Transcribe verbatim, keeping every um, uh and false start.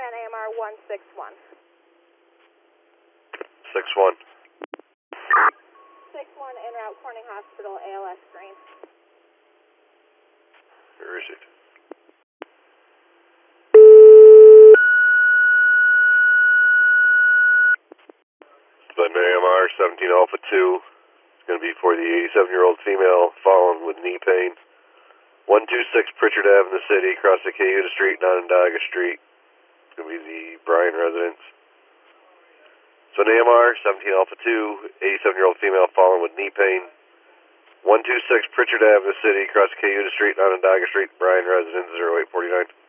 command A M R one six one. six one. six one en route Corning Hospital, A L S green. Where is it? But A M R seventeen Alpha two. It's going to be for the eighty-seven-year-old female fallen with knee pain. one two six Pritchard Ave in the city, across the Cayuga Street and Onondaga Street. It's going to be the Bryan residence. So an A M R seventeen Alpha two, eighty-seven-year-old female fallen with knee pain. one two six Pritchard Ave in the city, across the Cayuga Street and Onondaga Street, Bryan residence zero eight four nine.